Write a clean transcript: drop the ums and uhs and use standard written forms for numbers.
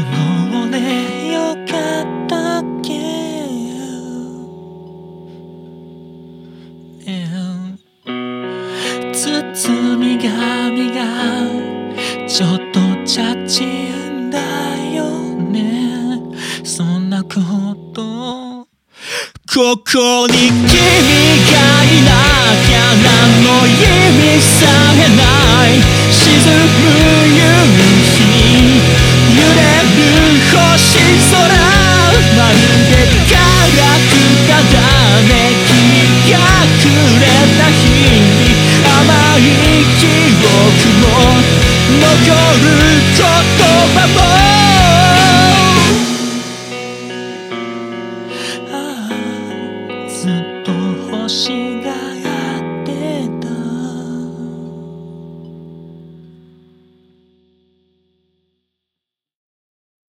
もうねよかったっけ、包み紙がちょっとチャチんだよね。そんなことここに君がいなきゃ何の意味さえない。沈む夢